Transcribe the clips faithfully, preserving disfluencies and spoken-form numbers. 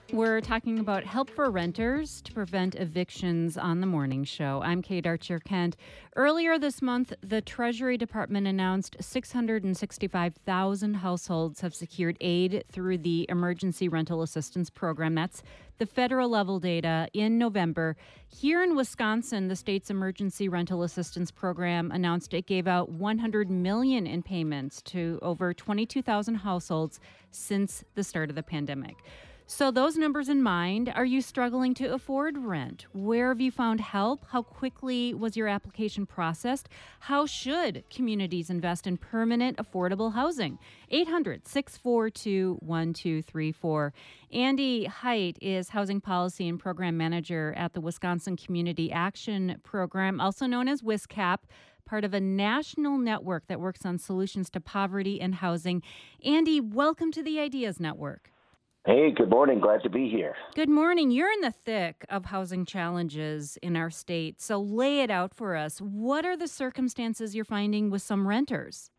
We're talking about help for renters to prevent evictions on the morning show. I'm Kate Archer-Kent. Earlier this month, the Treasury Department announced six hundred sixty-five thousand households have secured aid through the Emergency Rental Assistance Program. That's the federal level data in November. Here in Wisconsin, the state's Emergency Rental Assistance Program announced it gave out one hundred million dollars in payments to over twenty-two thousand households since the start of the pandemic. So those numbers in mind, are you struggling to afford rent? Where have you found help? How quickly was your application processed? How should communities invest in permanent, affordable housing? eight hundred, six four two, one two three four. Andy Height is Housing Policy and Program Manager at the Wisconsin Community Action Program, also known as WISCAP, part of a national network that works on solutions to poverty and housing. Andy, welcome to the Ideas Network. Hey, good morning. Glad to be here. Good morning. You're in the thick of housing challenges in our state, so lay it out for us. What are the circumstances you're finding with some renters?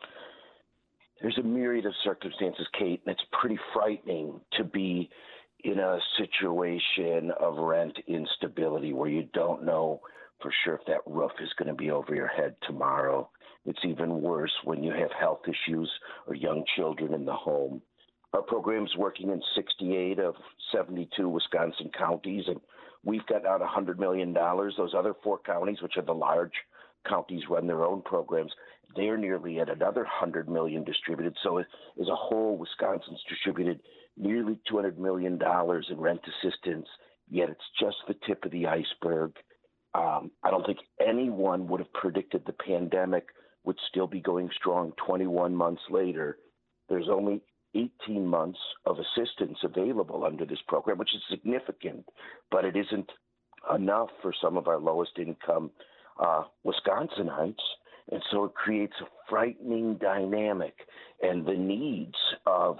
There's a myriad of circumstances, Kate, and it's pretty frightening to be in a situation of rent instability where you don't know for sure if that roof is going to be over your head tomorrow. It's even worse when you have health issues or young children in the home. Our program's working in sixty-eight of seventy-two Wisconsin counties, and we've got out one hundred million dollars. Those other four counties, which are the large counties, run their own programs. They're nearly at another one hundred million dollars distributed. So as a whole, Wisconsin's distributed nearly two hundred million dollars in rent assistance, yet it's just the tip of the iceberg. Um, I don't think anyone would have predicted the pandemic would still be going strong twenty-one months later. There's only eighteen months of assistance available under this program, which is significant, but it isn't enough for some of our lowest income uh, Wisconsinites. And so it creates a frightening dynamic, and the needs of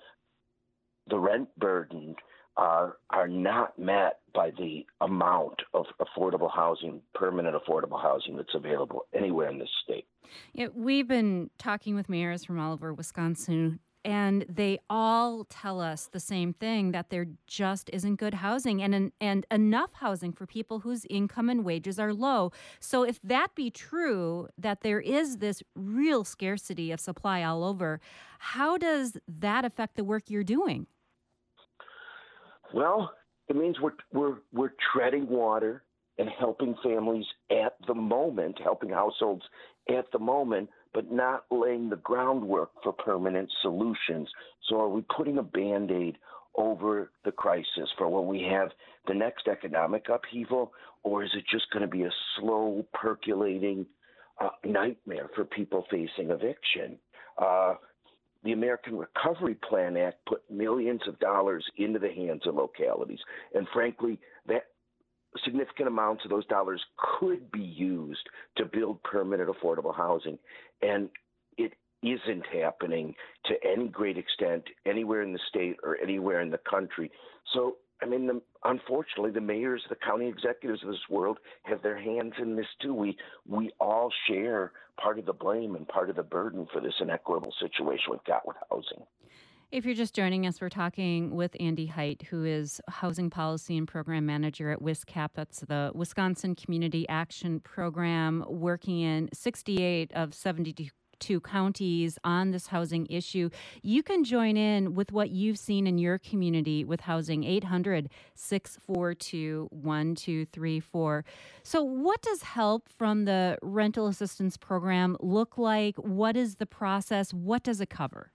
the rent burden are, are not met by the amount of affordable housing, permanent affordable housing that's available anywhere in this state. Yeah, we've been talking with mayors from all over Wisconsin, and they all tell us the same thing, that there just isn't good housing and and enough housing for people whose income and wages are low. So if that be true, that there is this real scarcity of supply all over, how does that affect the work you're doing? Well, it means we're we're we're treading water and helping families at the moment, helping households at the moment, but not laying the groundwork for permanent solutions. So are we putting a Band-Aid over the crisis for when we have the next economic upheaval, or is it just going to be a slow, percolating uh, nightmare for people facing eviction? Uh, the American Recovery Plan Act put millions of dollars into the hands of localities, and frankly, that significant amounts of those dollars could be used to build permanent affordable housing. And it isn't happening to any great extent anywhere in the state or anywhere in the country. So, I mean, the, unfortunately, the mayors, the county executives of this world have their hands in this too. We, we all share part of the blame and part of the burden for this inequitable situation we've got with housing. If you're just joining us, we're talking with Andy Height, who is Housing Policy and Program Manager at WISCAP. That's the Wisconsin Community Action Program, working in sixty-eight of seventy-two counties on this housing issue. You can join in with what you've seen in your community with housing, eight hundred, six four two, one two three four. So what does help from the rental assistance program look like? What is the process? What does it cover?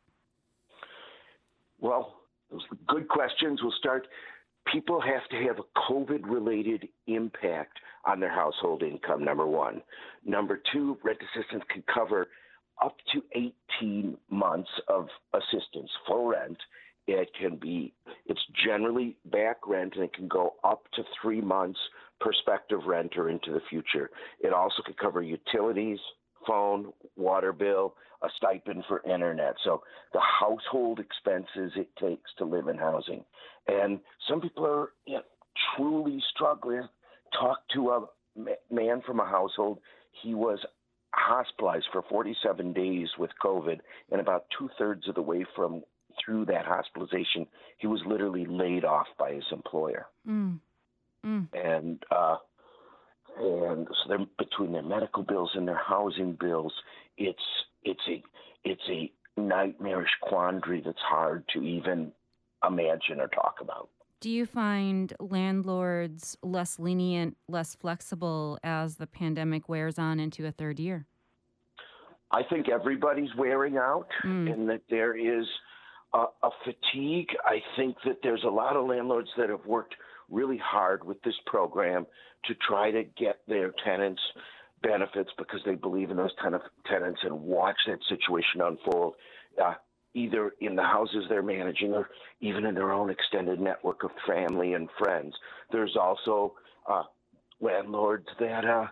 Well, those are good questions. We'll start. People have to have a COVID-related impact on their household income, number one. Number two, rent assistance can cover up to eighteen months of assistance for rent. It can be, it's generally back rent, and it can go up to three months prospective rent or into the future. It also can cover utilities, phone, water bill, a stipend for internet. So the household expenses it takes to live in housing. And some people are you know, truly struggling. Talk to a man from a household. He was hospitalized for forty-seven days with COVID, and about two-thirds of the way from through that hospitalization, he was literally laid off by his employer. Mm. Mm. And uh, and so they're, between their medical bills and their housing bills, it's it's a it's a nightmarish quandary that's hard to even imagine or talk about. Do you find landlords less lenient, less flexible as the pandemic wears on into a third year? I think everybody's wearing out, Mm. and that there is a, a fatigue. I think that there's a lot of landlords that have worked really hard with this program to try to get their tenants benefits because they believe in those kind of tenants and watch that situation unfold, uh, either in the houses they're managing or even in their own extended network of family and friends. There's also uh, landlords that uh,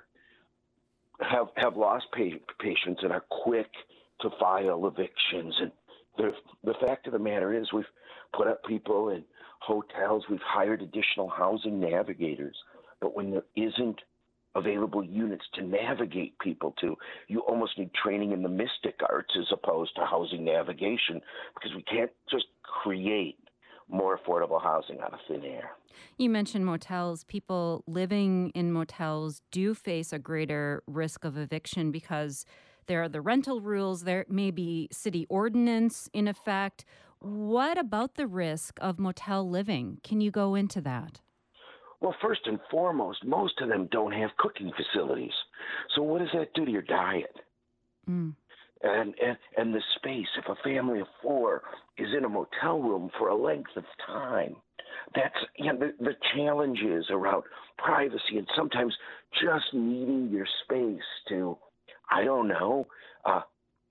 have have lost pa- patients and are quick to file evictions. And the the fact of the matter is, we've put up people in hotels, we've hired additional housing navigators, but when there isn't available units to navigate people to, you almost need training in the mystic arts as opposed to housing navigation, because we can't just create more affordable housing out of thin air. You mentioned motels. People living in motels do face a greater risk of eviction because there are the rental rules. There may be city ordinance in effect. What about the risk of motel living? Can you go into that? Well, first and foremost, most of them don't have cooking facilities. So what does that do to your diet? Mm. And, and and the space, if a family of four is in a motel room for a length of time, that's, you know, the, the challenges around privacy and sometimes just needing your space to, I don't know, uh,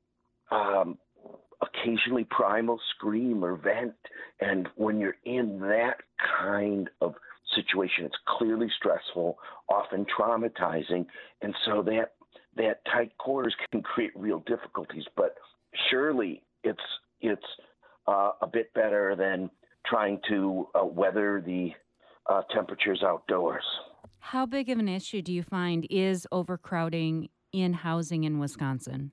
um, occasionally primal scream or vent. And when you're in that kind of situation, it's clearly stressful, often traumatizing, and so that that tight quarters can create real difficulties. But surely it's it's uh, a bit better than trying to uh, weather the uh, temperatures outdoors. How big of an issue do you find is overcrowding in housing in Wisconsin?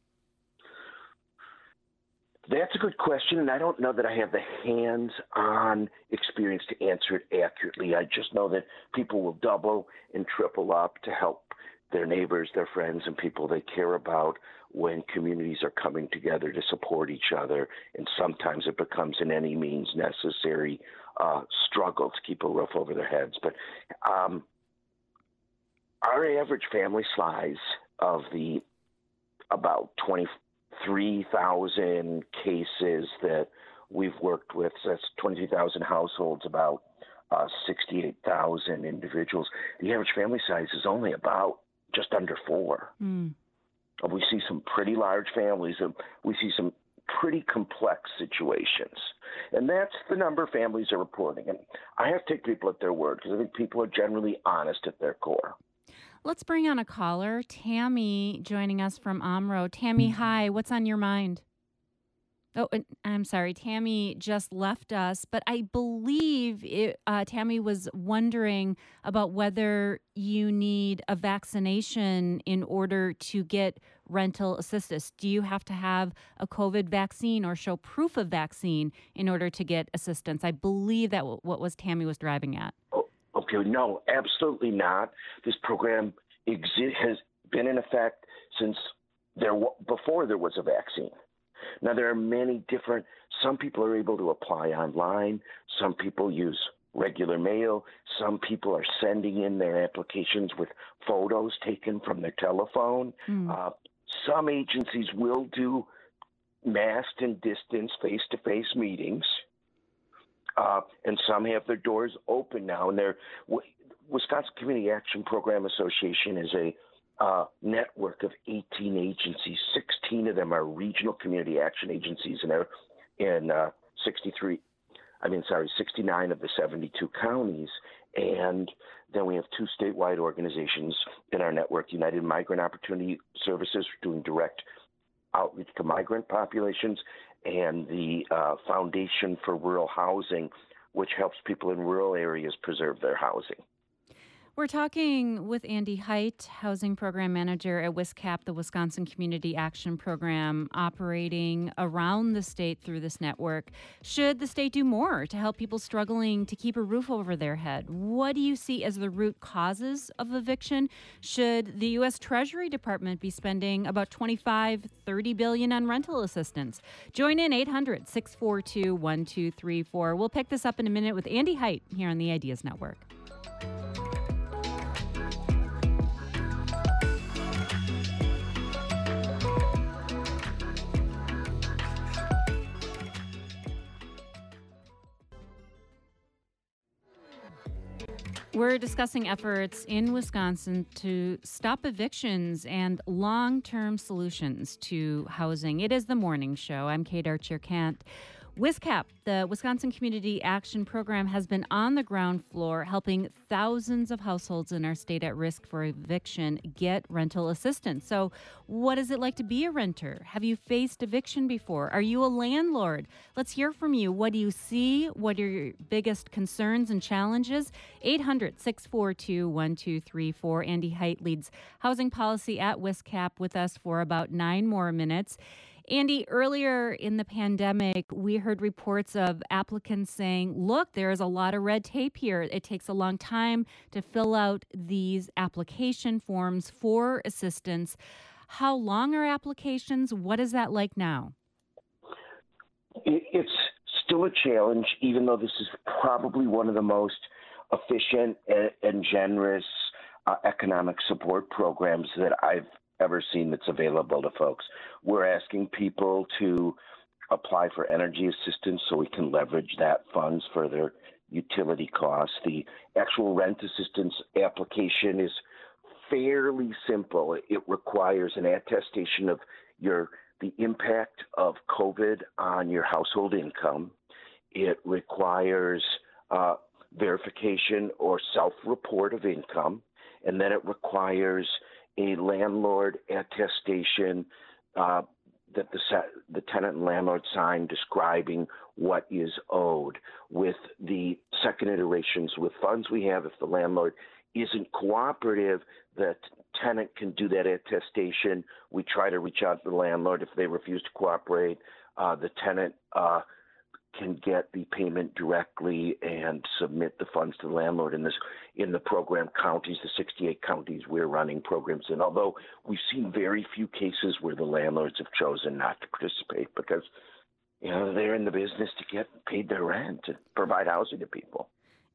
That's a good question, and I don't know that I have the hands-on experience to answer it accurately. I just know that people will double and triple up to help their neighbors, their friends, and people they care about when communities are coming together to support each other, and sometimes it becomes an any means necessary uh, struggle to keep a roof over their heads. But um, our average family size of the about twenty-three thousand cases that we've worked with, so that's twenty-three thousand households, about uh, sixty-eight thousand individuals. The average family size is only about just under four. Mm. We see some pretty large families, and we see some pretty complex situations. And that's the number families are reporting. And I have to take people at their word because I think people are generally honest at their core. Let's bring on a caller, Tammy, joining us from Omro. Tammy, hi. What's on your mind? Oh, I'm sorry. Tammy just left us, but I believe it, uh, Tammy was wondering about whether you need a vaccination in order to get rental assistance. Do you have to have a COVID vaccine or show proof of vaccine in order to get assistance? I believe that w- what was Tammy was driving at. Oh, okay, no, absolutely not. This program exi- has been in effect since there w- before there was a vaccine. Now, there are many different, some people are able to apply online, some people use regular mail, some people are sending in their applications with photos taken from their telephone. Mm. Uh, some agencies will do masked and distanced face-to-face meetings, uh, and some have their doors open now. And their Wisconsin Community Action Program Association is a Uh, network of eighteen agencies. sixteen of them are regional community action agencies, and they're in uh, sixty-three, I mean, sorry, sixty-nine of the seventy-two counties. And then we have two statewide organizations in our network, United Migrant Opportunity Services, doing direct outreach to migrant populations, and the uh, Foundation for Rural Housing, which helps people in rural areas preserve their housing. We're talking with Andy Height, Housing Program Manager at WISCAP, the Wisconsin Community Action Program, operating around the state through this network. Should the state do more to help people struggling to keep a roof over their head? What do you see as the root causes of eviction? Should the U S Treasury Department be spending about twenty-five, thirty billion on rental assistance? Join in eight hundred, six four two, one two three four. We'll pick this up in a minute with Andy Height here on the Ideas Network. We're discussing efforts in Wisconsin to stop evictions and long-term solutions to housing. It is the morning show. I'm Kate Archer-Kent. WISCAP, the Wisconsin Community Action Program, has been on the ground floor helping thousands of households in our state at risk for eviction get rental assistance. So what is it like to be a renter? Have you faced eviction before? Are you a landlord? Let's hear from you. What do you see? What are your biggest concerns and challenges? eight hundred, six four two, one two three four. Andy Height leads housing policy at WISCAP with us for about nine more minutes. Andy, earlier in the pandemic, we heard reports of applicants saying, look, there is a lot of red tape here. It takes a long time to fill out these application forms for assistance. How long are applications? What is that like now? It's still a challenge, even though this is probably one of the most efficient and generous uh, economic support programs that I've ever seen that's available to folks. We're asking people to apply for energy assistance so we can leverage that funds for their utility costs. The actual rent assistance application is fairly simple. It requires an attestation of your the impact of COVID on your household income. It requires uh, verification or self-report of income, and then it requires a landlord attestation uh, that the, the tenant and landlord sign describing what is owed. With the second iterations with funds we have, if the landlord isn't cooperative, the tenant can do that attestation. We try to reach out to the landlord. If they refuse to cooperate, uh, the tenant uh, can get the payment directly and submit the funds to the landlord. In this, in the program counties, the sixty-eight counties we're running programs in, although we've seen very few cases where the landlords have chosen not to participate because, you know, they're in the business to get paid their rent, to provide housing to people.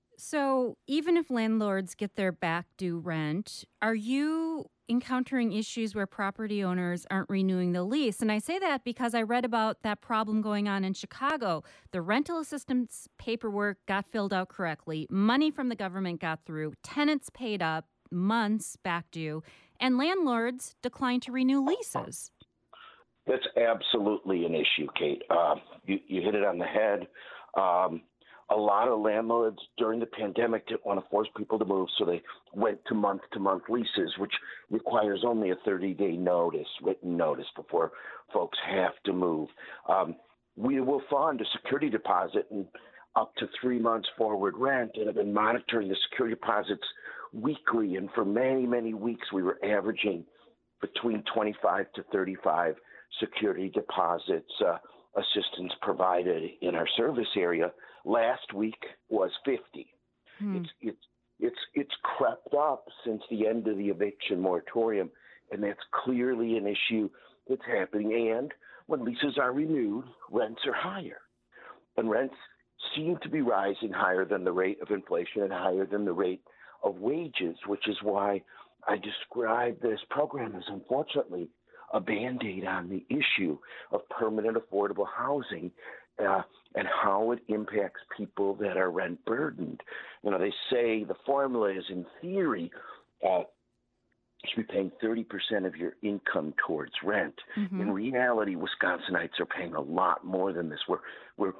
So even if landlords get their back due rent, are you encountering issues where property owners aren't renewing the lease? And I say that because I read about that problem going on in Chicago. The rental assistance paperwork got filled out correctly. Money from the government got through. Tenants paid up, months back due, and landlords declined to renew leases. That's absolutely an issue, Kate. Uh, you, you hit it on the head. Um, A lot of landlords during the pandemic didn't want to force people to move, so they went to month-to-month leases, which requires only a thirty-day notice, written notice, before folks have to move. Um, we will fund a security deposit and up to three months forward rent, and have been monitoring the security deposits weekly. And for many, many weeks, we were averaging between twenty-five to thirty-five security deposits uh, assistance provided in our service area. Last week was fifty. Hmm. It's it's it's it's crept up since the end of the eviction moratorium, and that's clearly an issue that's happening. And when leases are renewed, rents are higher, and rents seem to be rising higher than the rate of inflation and higher than the rate of wages, which is why I describe this program as, unfortunately, a Band-Aid on the issue of permanent affordable housing. Uh, and how it impacts people that are rent burdened. You know, they say the formula is, in theory, uh, you should be paying thirty percent of your income towards rent. Mm-hmm. In reality, Wisconsinites are paying a lot more than this. We're, we're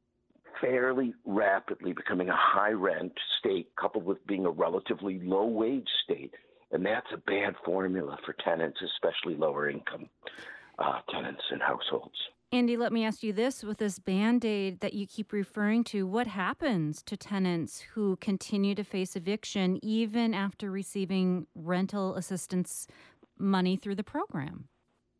fairly rapidly becoming a high rent state, coupled with being a relatively low wage state. And that's a bad formula for tenants, especially lower income uh, tenants and households. Andy, let me ask you this. With this Band-Aid that you keep referring to, what happens to tenants who continue to face eviction even after receiving rental assistance money through the program?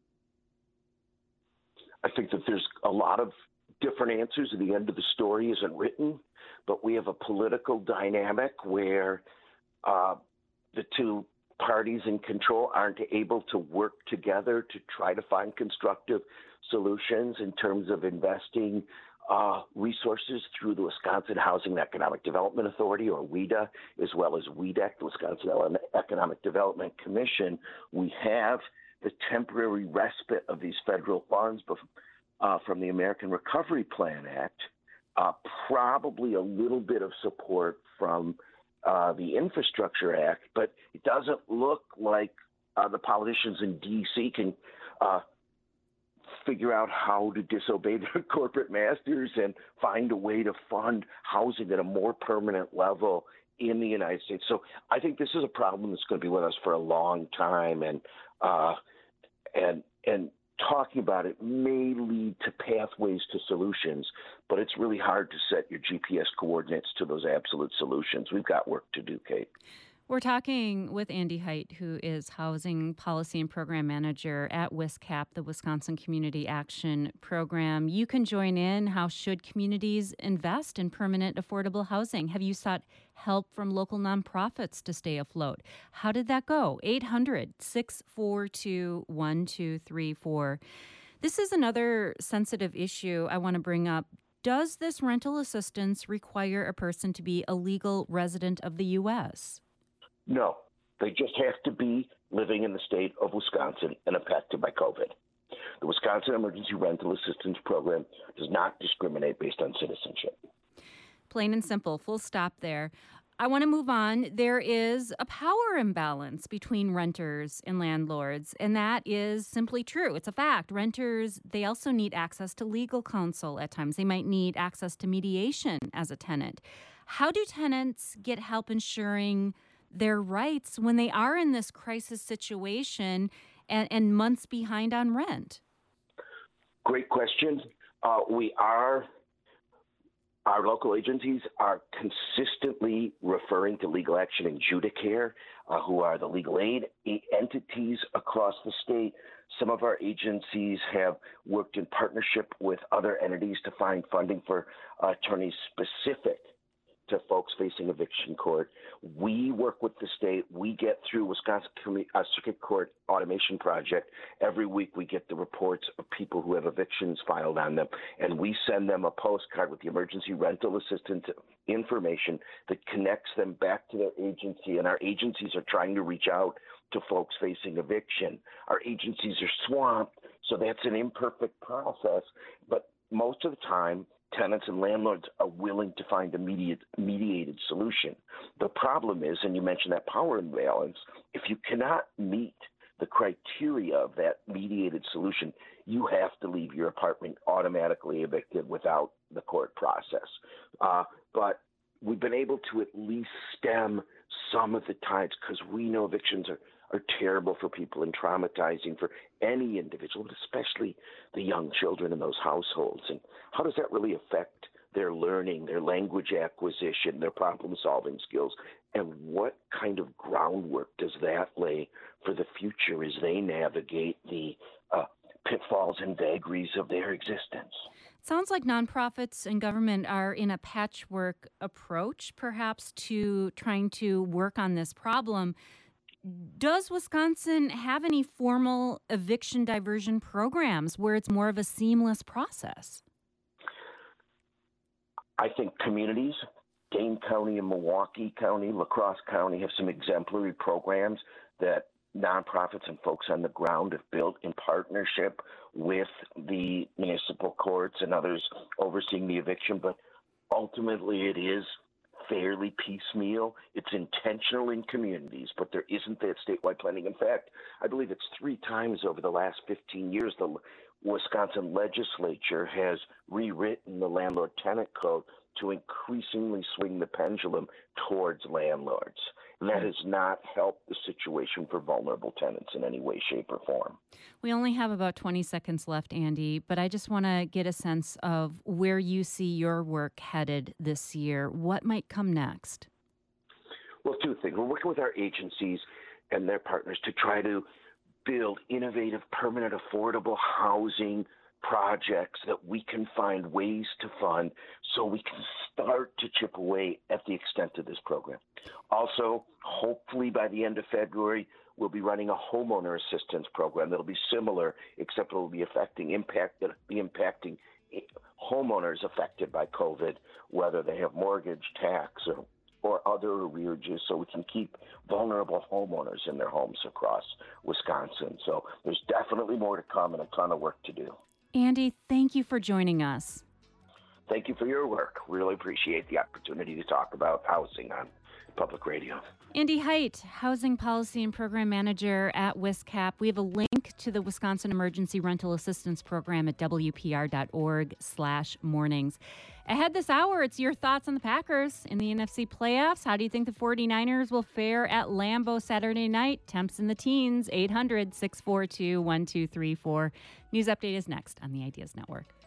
I think that there's a lot of different answers. The end of the story isn't written, but we have a political dynamic where uh, the two parties in control aren't able to work together to try to find constructive solutions in terms of investing uh, resources through the Wisconsin Housing and Economic Development Authority, or WHEDA, as well as W E D E C, the Wisconsin Economic Development Commission. We have the temporary respite of these federal funds uh, from the American Recovery Plan Act, uh, probably a little bit of support from uh, the Infrastructure Act, but it doesn't look like uh, the politicians in D C can uh, figure out how to disobey their corporate masters and find a way to fund housing at a more permanent level in the United States. So I think this is a problem that's going to be with us for a long time, and uh, and and talking about it may lead to pathways to solutions, but it's really hard to set your G P S coordinates to those absolute solutions. We've got work to do, Kate. We're talking with Andy Height, who is Housing Policy and Program Manager at WISCAP, the Wisconsin Community Action Program. You can join in. How should communities invest in permanent affordable housing? Have you sought help from local nonprofits to stay afloat? How did that go? eight hundred, six four two, one two three four. This is another sensitive issue I want to bring up. Does this rental assistance require a person to be a legal resident of the U S? No, they just have to be living in the state of Wisconsin and affected by COVID. The Wisconsin Emergency Rental Assistance Program does not discriminate based on citizenship. Plain and simple, full stop there. I want to move on. There is a power imbalance between renters and landlords, and that is simply true. It's a fact. Renters, they also need access to legal counsel at times. They might need access to mediation as a tenant. How do tenants get help ensuring their rights when they are in this crisis situation and, and months behind on rent? Great question. Uh, we are, our local agencies are consistently referring to Legal Action and Judicare, uh, who are the legal aid entities across the state. Some of our agencies have worked in partnership with other entities to find funding for uh, attorneys specific to folks facing eviction court. We work with the state. We get through Wisconsin uh, Circuit Court Automation Project. Every week we get the reports of people who have evictions filed on them, and we send them a postcard with the emergency rental assistance information that connects them back to their agency, and our agencies are trying to reach out to folks facing eviction. Our agencies are swamped, so that's an imperfect process, but most of the time, tenants and landlords are willing to find a mediate, mediated solution. The problem is, and you mentioned that power imbalance, if you cannot meet the criteria of that mediated solution, you have to leave your apartment automatically evicted without the court process. Uh, but we've been able to at least stem some of the tides because we know evictions are are terrible for people and traumatizing for any individual, but especially the young children in those households. And how does that really affect their learning, their language acquisition, their problem-solving skills? And what kind of groundwork does that lay for the future as they navigate the uh, pitfalls and vagaries of their existence? Sounds like nonprofits and government are in a patchwork approach, perhaps, to trying to work on this problem. Does Wisconsin have any formal eviction diversion programs where it's more of a seamless process? I think communities, Dane County and Milwaukee County, La Crosse County, have some exemplary programs that nonprofits and folks on the ground have built in partnership with the municipal courts and others overseeing the eviction. But ultimately, it is fairly piecemeal. It's intentional in communities, but there isn't that statewide planning. In fact, I believe it's three times over the last fifteen years the Wisconsin legislature has rewritten the landlord-tenant code to increasingly swing the pendulum towards landlords. And that has not helped the situation for vulnerable tenants in any way, shape, or form. We only have about twenty seconds left, Andy, but I just want to get a sense of where you see your work headed this year. What might come next? Well, two things. We're working with our agencies and their partners to try to build innovative, permanent, affordable housing projects that we can find ways to fund so we can start to chip away at the extent of this program. Also, hopefully by the end of February, we'll be running a homeowner assistance program that'll be similar, except it will be affecting impact that be impacting homeowners affected by COVID, whether they have mortgage, tax, or or other arrearages, so we can keep vulnerable homeowners in their homes across Wisconsin. So there's definitely more to come and a ton of work to do. Andy, thank you for joining us. Thank you for your work. Really appreciate the opportunity to talk about housing on public radio. Andy Height, Housing Policy and Program Manager at WisCap. We have a link to the Wisconsin Emergency Rental Assistance Program at W P R dot org slash mornings. Ahead this hour, it's your thoughts on the Packers in the N F C playoffs. How do you think the 49ers will fare at Lambeau Saturday night? Temps in the teens, eight hundred, six four two, one two three four. News Update is next on the Ideas Network.